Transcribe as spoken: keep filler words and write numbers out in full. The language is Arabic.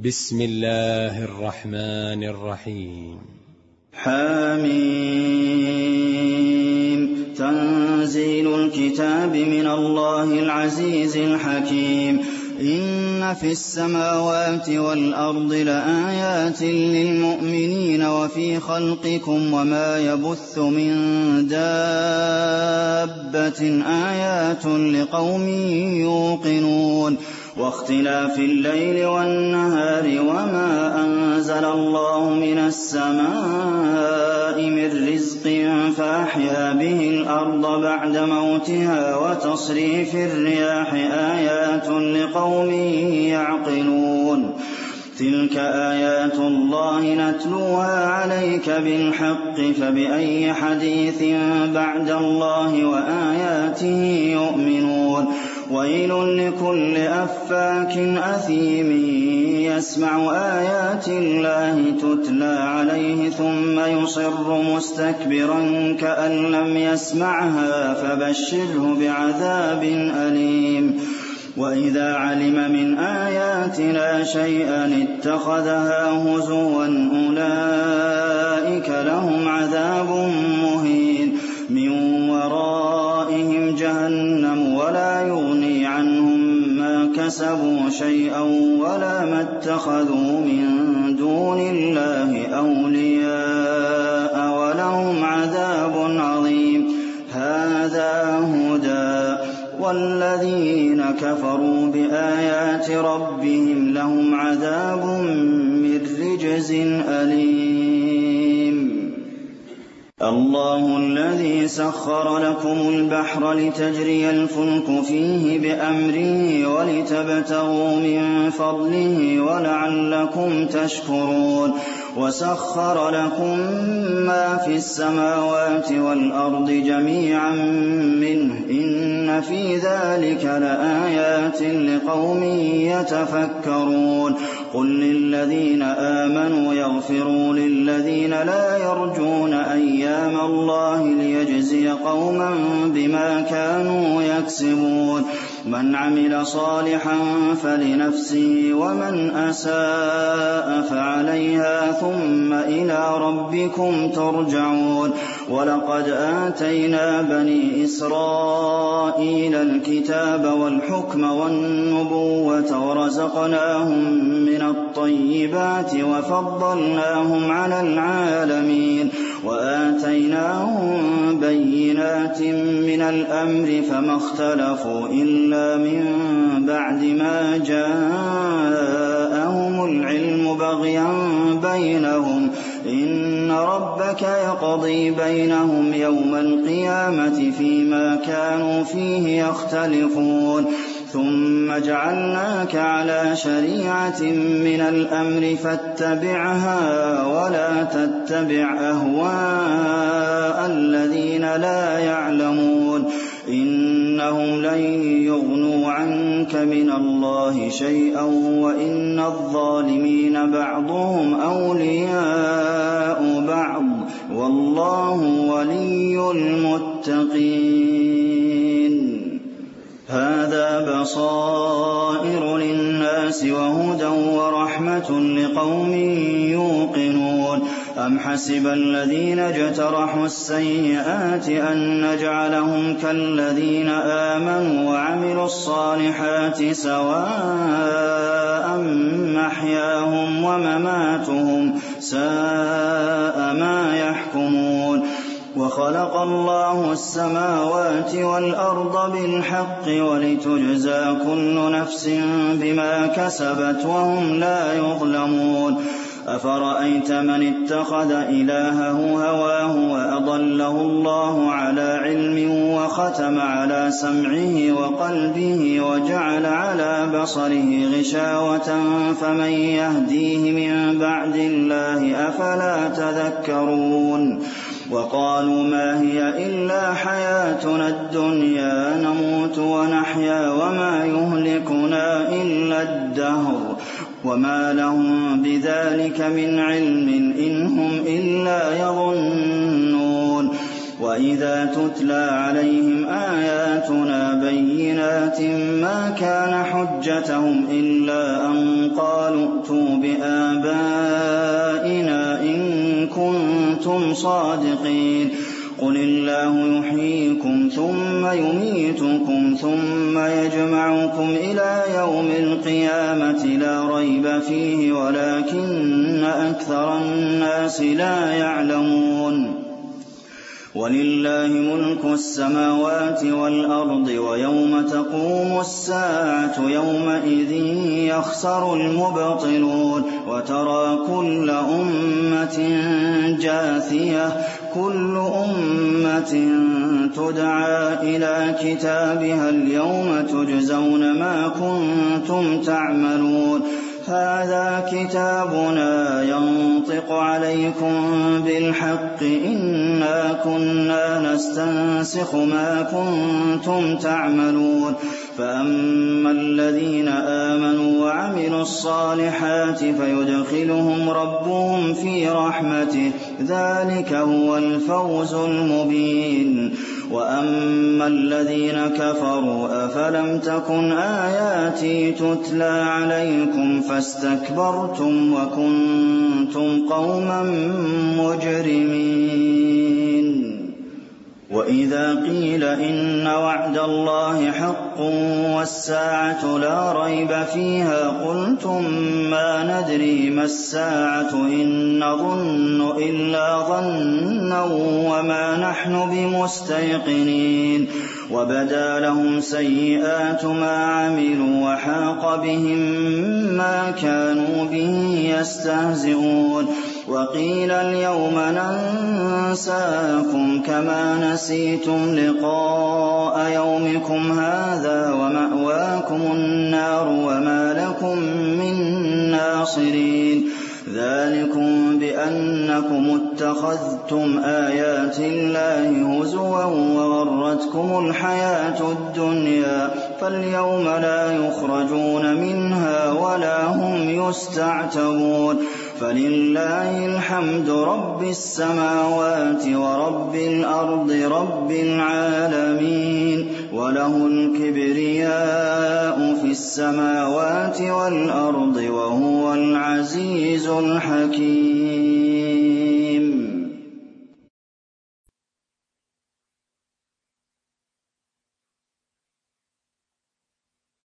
بسم الله الرحمن الرحيم. حميم. تنزيل الكتاب من الله العزيز الحكيم. إن في السماوات والأرض لآيات للمؤمنين وفي خلقكم وما يبث من دابة آيات لقوم يوقنون. واختلاف الليل والنهار وما أنزل الله من السماء من رزق فأحيا به الأرض بعد موتها وتصريف الرياح آيات لقوم يعقلون. تلك آيات الله نتلوها عليك بالحق فبأي حديث بعد الله وآياته يؤمنون. ويل لكل أفاك أثيم يسمع آيات الله تتلى عليه ثم يصر مستكبرا كأن لم يسمعها فبشره بعذاب أليم. وإذا علم من آياتنا شيئا اتخذها هزوا أولئك لهم عذاب مهين من ورائهم جهنم ولا يغني عنهم ما كسبوا شيئا ولا ما اتخذوا من دون الله أولياء ولهم عذاب عظيم. هذا هدى والذين كفروا بآيات ربهم لهم عذاب من رجز أليم. الله الذي سخر لكم البحر لتجري الفلك فيه بأمره ولتبتغوا من فضله ولعلكم تشكرون. وسخر لكم ما في السماوات والأرض جميعا منه إن في ذلك لآيات لقوم يتفكرون. قل للذين آمنوا يغفروا للذين لا يرجون أيام الله ليجزي قوما بما كانوا يكسبون. من عمل صالحا فلنفسه ومن أساء فعليها ثم إلى ربكم ترجعون. ولقد آتينا بني إسرائيل الكتاب والحكم والنبوة ورزقناهم من الطيبات وفضلناهم على العالمين وآتيناهم بينات من الأمر فما اختلفوا إلا من بعد ما جاءهم العلم بغيا بينهم. إن ربك يقضي بينهم يوم القيامة فيما كانوا فيه يختلفون. ثم جعلناك على شريعة من الأمر فاتبعها ولا تتبع أهواء الذين لا يعلمون. إنهم لن يغنوا عنك من الله شيئا وإن الظالمين بعضهم أولياء بعض والله ولي المتقين. هذا بصائر للناس وهدى ورحمة لقوم يوقنون. أم حسب الذين اجترحوا السيئات أن نجعلهم كالذين آمنوا وعملوا الصالحات سواء محياهم ومماتهم ساء ما يحكمون. وخلق الله السماوات والأرض بالحق ولتجزى كل نفس بما كسبت وهم لا يظلمون. أفرأيت من اتخذ إلهه هواه وأضله الله على علم وختم على سمعه وقلبه وجعل على بصره غشاوة فمن يهديه من بعد الله أفلا تذكرون. وقالوا ما هي إلا حياتنا الدنيا نموت ونحيا وما يهلكنا إلا الدهر وما لهم بذلك من علم إن هم إلا يظنون. وإذا تتلى عليهم آياتنا بينات ما كان حجتهم إلا أن قالوا ائتوا بآبائنا إن كنتم صادقين قل الله يحييكم ثم يميتكم ثم يجمعكم إلى يوم القيامة لا ريب فيه ولكن أكثر الناس لا يعلمون ولله ملك السماوات والأرض ويوم تقوم الساعة يومئذ يخسر المبطلون وترى كل أمة جاثية كل أمة تدعى إلى كتابها اليوم تجزون ما كنتم تعملون هذا كتابنا ينطق عليكم بالحق إنا كنا نستنسخ ما كنتم تعملون فأما الذين آمنوا وعملوا الصالحات فيدخلهم ربهم في رحمته ذلك هو الفوز المبين وأما الذين كفروا أفلم تكن آياتي تتلى عليكم فاستكبرتم وكنتم قوما مجرمين وإذا قيل إن وعد الله حق والساعة لا ريب فيها قلتم ما ندري ما الساعة إن نظن إلا ظنا وما نحن بمستيقنين وبدا لهم سيئات ما عملوا وحاق بهم ما كانوا به يستهزئون وقيل اليوم ننساكم كما نسيتم لقاء يومكم هذا ومأواكم النار وما لكم من ناصرين ذلكم بأنكم اتخذتم آيات الله هزوا وغرتكم الحياة الدنيا فاليوم لا يخرجون منها ولا هم يستعتبون فلله الحمد رب السماوات ورب الأرض رب العالمين وله الكبرياء في السماوات والأرض وهو العزيز الحكيم